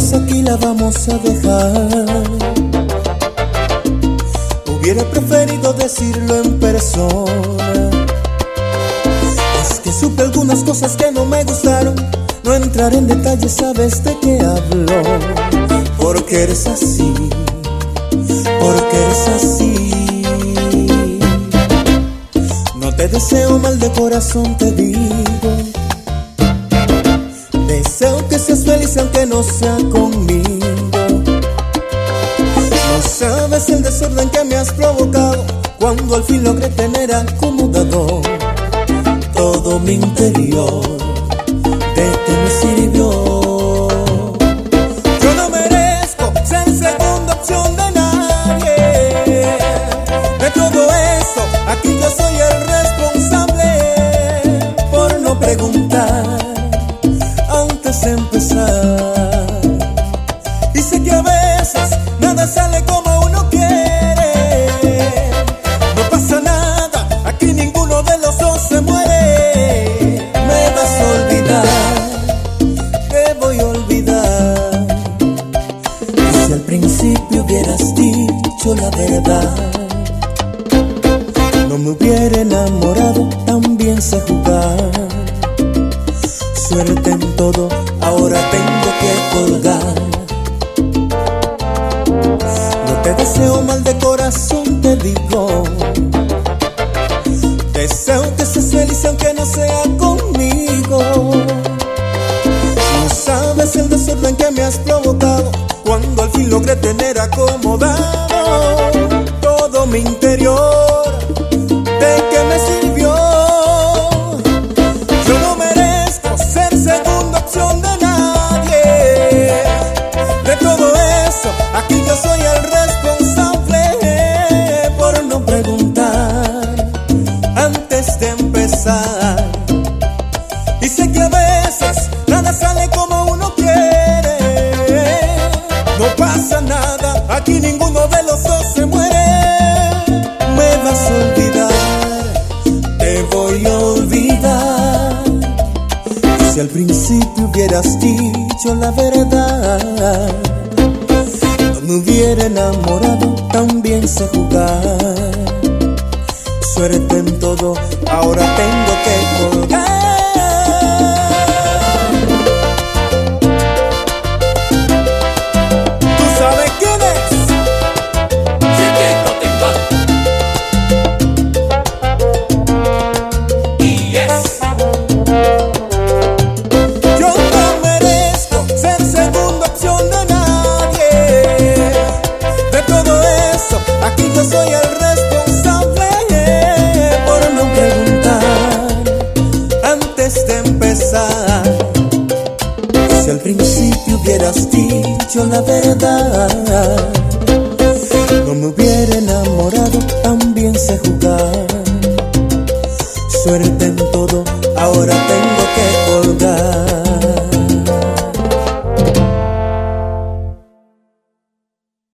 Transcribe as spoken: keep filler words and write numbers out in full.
pues aquí la vamos a dejar. Hubiera preferido decirlo en persona. Es que supe algunas cosas que no me gustaron. No entraré en detalles, sabes de qué hablo. Porque eres así, porque eres así. No te deseo mal de corazón, te digo. Deseo que seas feliz aunque no sea conmigo. No sabes el desorden que me has provocado cuando al fin logré tener acomodado todo mi interior. ¿De qué me sirvió? Yo no merezco ser segunda opción de nadie. De todo esto, aquí yo soy el responsable por no preguntar antes de empezar. Y sé que a veces nada sale como uno quiere. No pasa nada, aquí ninguno de los dos se muere. Me vas a olvidar, te voy a olvidar. Y si al principio hubieras dicho la verdad, no me hubiera enamorado, también sé jugar. Suerte en todo, ahora tengo que colgar. No te deseo mal de corazón, te digo. Deseo que seas feliz aunque no sea conmigo. No sabes el desorden que me has provocado cuando al fin logré tener acomodado todo mi interior. ¿De qué me sirvió? Yo no merezco ser segunda opción de nadie. De todo eso, aquí yo soy el responsable por no preguntar antes de empezar. Y sé que a veces nada sale como uno quiere. No pasa nada, aquí ninguno de los dos se muere. Me vas a olvidar, te voy a olvidar. Y si al principio hubieras dicho la verdad, no me hubiera enamorado, también sé jugar. Suerte en todo, ahora tengo que colgar. ¿Tú sabes quién es? Chiquito Timbal. Y es. Yo no merezco ser segunda opción de nadie. De todo eso, aquí yo soy el responsable por no preguntar antes de empezar. Si al principio hubieras dicho la verdad, no me hubiera enamorado, también sé jugar. Suerte en